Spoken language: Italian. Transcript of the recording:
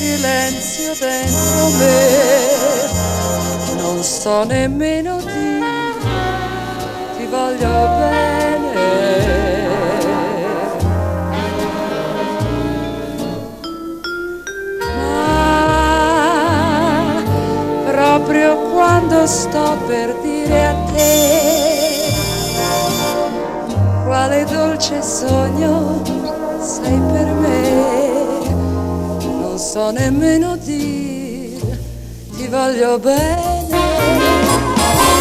silenzio dentro me, non so nemmeno dire ti voglio bene. Ma proprio quando sto per dire a te quale dolce sogno sei per me, non so nemmeno dire ti voglio bene.